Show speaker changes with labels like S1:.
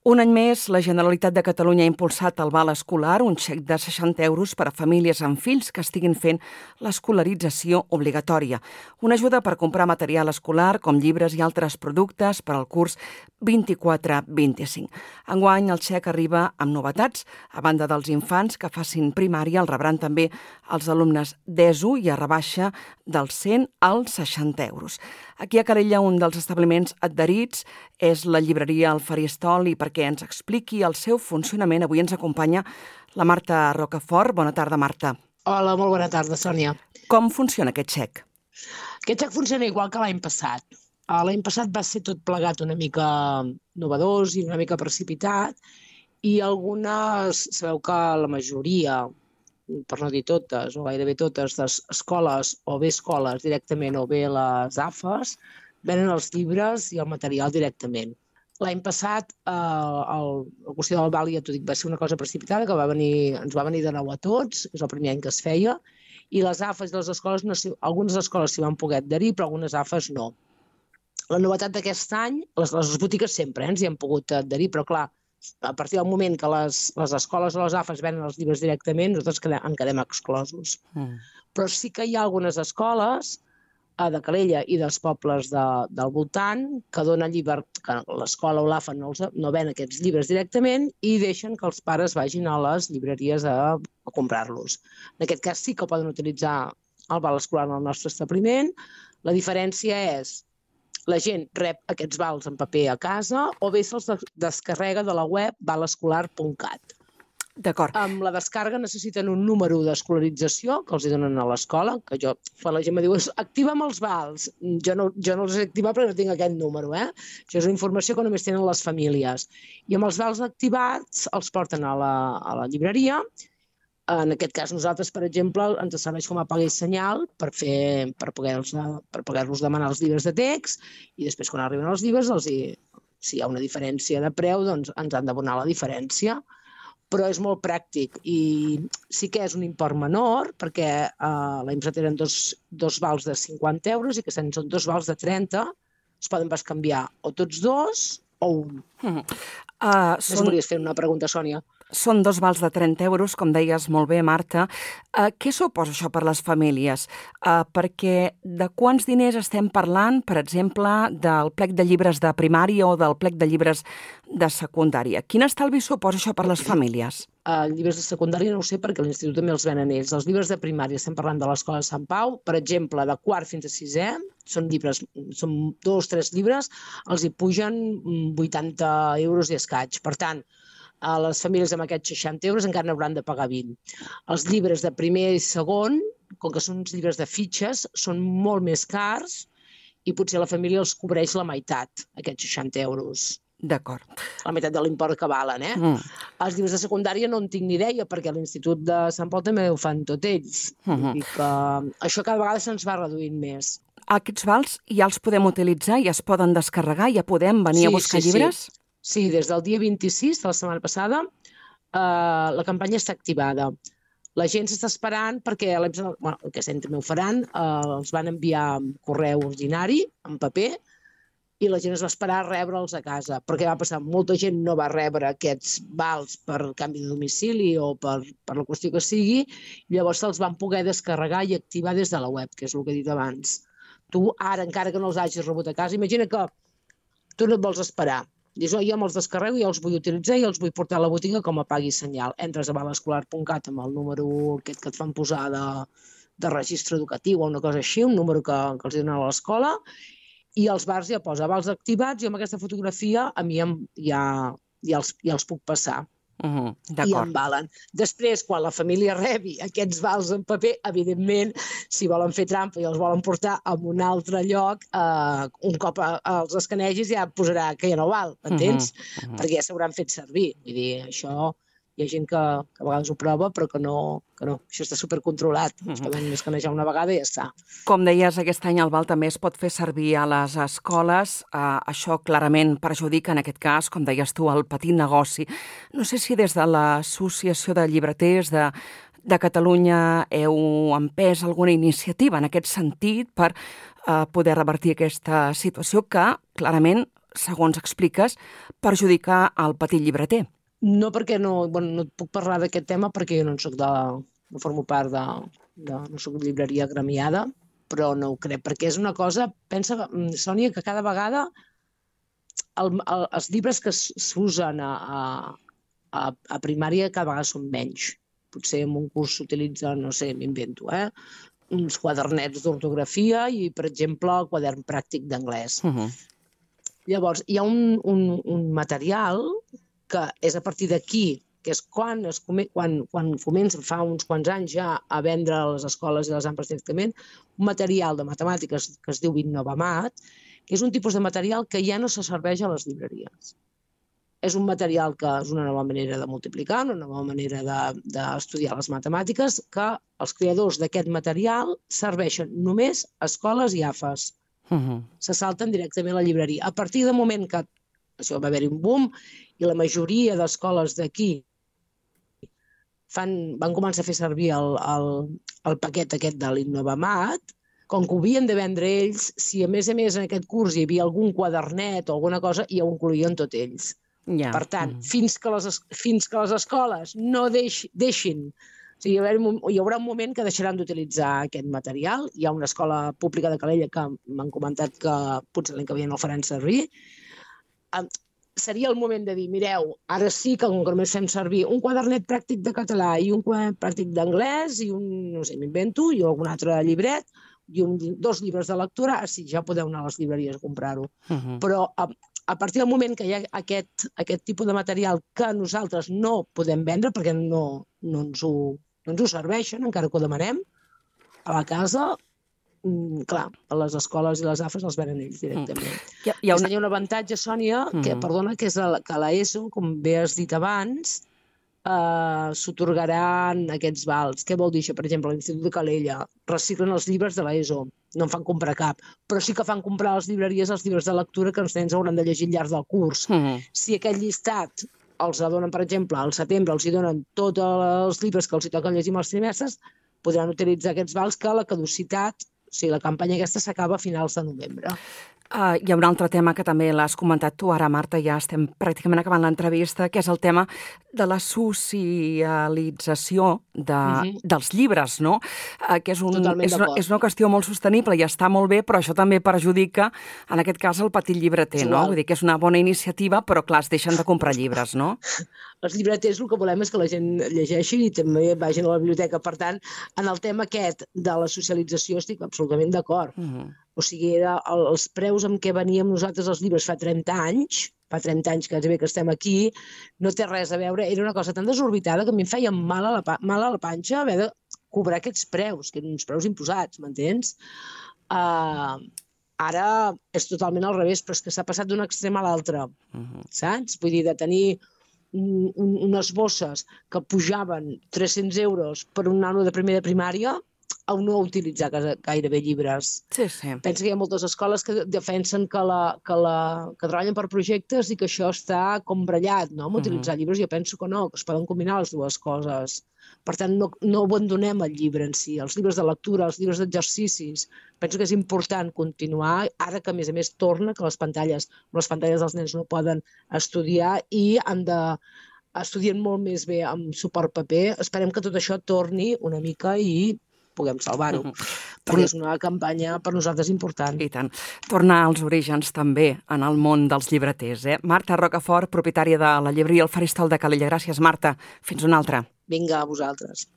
S1: Un any més, la Generalitat de Catalunya ha impulsat el val escolar, un xec de 60 euros per a famílies amb fills que estiguin fent l'escolarització obligatòria. Una ajuda per comprar material escolar, com llibres i altres productes, per al curs 24-25. Enguany, el xec arriba amb novetats. A banda dels infants que facin primària, el rebran també els alumnes d'ESO i a rebaixa dels 100 als 60 euros. Aquí a Calella, un dels establiments adherits és la llibreria El Faristol, i perquè ens expliqui el seu funcionament avui ens acompanya la Marta Rocafort. Bona tarda, Marta.
S2: Hola, molt bona tarda, Sònia.
S1: Com funciona aquest xec?
S2: Aquest xec funciona igual que l'any passat. L'any passat va ser tot plegat una mica novedós i una mica precipitat, i algunes, sabeu que la majoria, per no dir totes, o gairebé totes, d'escoles, o bé escoles directament, o bé les AFES, venen els llibres i el material directament. L'any passat, la qüestió del val, ja t'ho dic, va ser una cosa precipitada, que ens va venir de nou a tots, és el primer any que es feia, i les AFES de les escoles, algunes escoles s'hi van poder adherir, però algunes AFES no. La novetat d'aquest any, les botigues sempre ens hi han pogut adherir, però clar, a partir del moment que les escoles o les AFES venen els llibres directament, nosaltres en quedem exclosos. Però sí que hi ha algunes escoles de Calella i dels pobles del voltant que donen que l'escola o l'AFA no ven aquests llibres directament i deixen que els pares vagin a les llibreries a comprar-los. En aquest cas sí que poden utilitzar el val escolar en el nostre establiment. La diferència és la gent rep aquests vals en paper a casa o bé se'ls descarrega de la web valescolar.cat.
S1: D'acord.
S2: Amb la descàrrega necessiten un número d'escolarització que els donen a l'escola, que quan la gent me diu activa'm els vals, jo no els he activat perquè no tinc aquest número. Això és una informació que només tenen les famílies. I amb els vals activats els porten a la llibreria. En aquest cas nosaltres, per exemple, ens serveix com a paga i senyal per poder-los demanar els llibres de text, i després quan arriben els llibres, si hi ha una diferència de preu, doncs ens han d'abonar la diferència. Però és molt pràctic i sí que és un import menor perquè l'any passat eren dos vals de 50 euros i que són dos vals de 30, es poden bescanviar o tots dos o un. Volies fer una pregunta, Sònia?
S1: Són dos vals de 30 euros, com deies molt bé, Marta. Què suposa això per les famílies? Perquè de quants diners estem parlant, per exemple, del plec de llibres de primària o del plec de llibres de secundària? Quin estalvi suposa això per les famílies?
S2: Llibres de secundària no ho sé perquè a l'institut també els venen ells. Els llibres de primària, estem parlant de l'Escola de Sant Pau, per exemple, de quart fins a sisè, són 2 o 3 llibres, els hi pugen 80 euros i escaig. Per tant, a les famílies amb aquests 60 euros encara n'hauran de pagar 20. Els llibres de primer i segon, com que són uns llibres de fitxes, són molt més cars i potser la família els cobreix la meitat, aquests 60 euros.
S1: D'acord.
S2: La meitat de l'import que valen, Els llibres de secundària no en tinc ni idea, perquè a l'Institut de Sant Pau també ho fan tot ells. I que això cada vegada se'ns va reduint més.
S1: Aquests vals ja els podem utilitzar, ja es poden descarregar, ja podem venir a buscar llibres?
S2: Sí, des del dia 26 de la setmana passada la campanya està activada. La gent s'està esperant perquè aquest any també ho faran, els van enviar amb correu ordinari, en paper, i la gent es va esperar a rebre'ls a casa. Perquè va passar? Molta gent no va rebre aquests vals per canvi de domicili o per la qüestió que sigui, i llavors se'ls van poder descarregar i activar des de la web, que és el que he dit abans. Tu ara, encara que no els hagis rebut a casa, imagina que tu no et vols esperar. Dius, jo me'ls descarrego i els vull utilitzar i els vull portar a la botiga com a pagui senyal. Entres a valescolar.cat amb el número aquest que et fan posar de registre educatiu o una cosa així, un número que els donen a l'escola, i els bars ja posa vals activats, jo amb aquesta fotografia a mi ja els puc passar. I em valen. Després, quan la família rebi aquests vals en paper, evidentment, si volen fer trampa i els volen portar a un altre lloc, un cop els escanegis ja posarà que ja no val, entens? Perquè ja s'hauran fet servir. Vull dir, això hi ha gent que a vegades ho prova, però que no. Això està supercontrolat. Es poden escanejar una vegada i ja està.
S1: Com deies, aquest any el val també es pot fer servir a les escoles. Això clarament perjudica, en aquest cas, com deies tu, el petit negoci. No sé si des de l'Associació de Llibreters de Catalunya heu empès alguna iniciativa en aquest sentit per poder revertir aquesta situació que clarament segons expliques, perjudicar el petit llibreter.
S2: No, perquè no et puc parlar d'aquest tema perquè jo no formo part no soc llibreria gremiada, però no ho crec, perquè és una cosa, pensa, Sònia, que cada vegada els llibres que s'usen a primària cada vegada són menys. Potser en un curs s'utilitzen, no sé, m'invento, uns quadernets d'ortografia i, per exemple, el quadern pràctic d'anglès. Llavors, hi ha un material que és a partir d'aquí, que és quan comença fa uns quants anys ja a vendre a les escoles i les amples directament, un material de matemàtiques que es diu Innovamat, que és un tipus de material que ja no se serveix a les llibreries. És un material que és una nova manera de multiplicar, una nova manera d'estudiar les matemàtiques, que els creadors d'aquest material serveixen només a escoles i AFES. Se salten directament a la llibreria. A partir del moment que això va haver-hi un boom i la majoria d'escoles d'aquí van començar a fer servir el paquet aquest de l'Innovamat, com que ho havien de vendre ells, si a més en aquest curs hi havia algun quadernet o alguna cosa, ja ho incloïen tot ells. Per tant, fins que les escoles no deixin, o sigui, hi haurà un moment que deixaran d'utilitzar aquest material. Hi ha una escola pública de Calella que m'han comentat que potser l'any que ve no el faran servir. Seria el moment de dir, mireu, ara sí que només fem servir un quadernet pràctic de català i un quadernet pràctic d'anglès i un, no sé, m'invento, i algun altre llibret i 2 llibres de lectura, sí, ja podeu anar a les llibreries a comprar-ho. Però a partir del moment que hi ha aquest tipus de material que nosaltres no podem vendre perquè no ens ho serveixen, encara que ho demanem, a la casa, clar, a les escoles i les AFES els venen ells directament. Hi ha un avantatge, Sònia, que és que a l'ESO, com bé has dit abans, s'atorgaran aquests vals. Què vol dir això? Per exemple, a l'Institut de Calella reciclen els llibres de l'ESO, no en fan comprar cap, però sí que fan comprar a les llibreries els llibres de lectura que els nens hauran de llegir al llarg del curs. Si aquest llistat els donen, per exemple, al setembre els hi donen tots els llibres que els hi toquen llegir els trimestres, podran utilitzar aquests vals que la caducitat, o sigui, la campanya aquesta s'acaba a finals de novembre.
S1: Hi ha un altre tema que també l'has comentat tu ara, Marta, ja estem pràcticament acabant l'entrevista, que és el tema de la socialització dels llibres, no? Que és una qüestió molt sostenible i està molt bé, però això també perjudica, en aquest cas, el petit llibreter, no? Vull dir que és una bona iniciativa, però clar, es deixen de comprar llibres, no?
S2: Els llibreters el que volem és que la gent llegeixi i també vagin a la biblioteca. Per tant, en el tema aquest de la socialització estic absolutament d'acord. O sigui, els preus amb què veníem nosaltres els llibres fa 30 anys que estem aquí, no té res a veure. Era una cosa tan desorbitada que a mi em feia mal a la panxa haver de cobrar aquests preus, que eren uns preus imposats, m'entens? Ara és totalment al revés, però és que s'ha passat d'un extrem a l'altre, saps? Vull dir, de tenir unes bosses que pujaven 300 euros per un nano de primer de primària a no utilitzar gairebé llibres. Penso que hi ha moltes escoles que defensen que treballen per projectes i que això està com brallat, no?, amb utilitzar llibres. Jo penso que no, que es poden combinar les dues coses. Per tant, no abandonem el llibre en si, els llibres de lectura, els llibres d'exercicis. Penso que és important continuar, ara que a més torna, que les pantalles dels nens no poden estudiar i estudien molt més bé amb suport paper. Esperem que tot això torni una mica i puguem salvar-ho, perquè és una campanya per nosaltres important.
S1: I tant. Tornar als orígens també en el món dels llibreters. Marta Rocafort, propietària de la llibreria El Faristol de Calella. Gràcies, Marta. Fins una altra.
S2: Vinga, a vosaltres.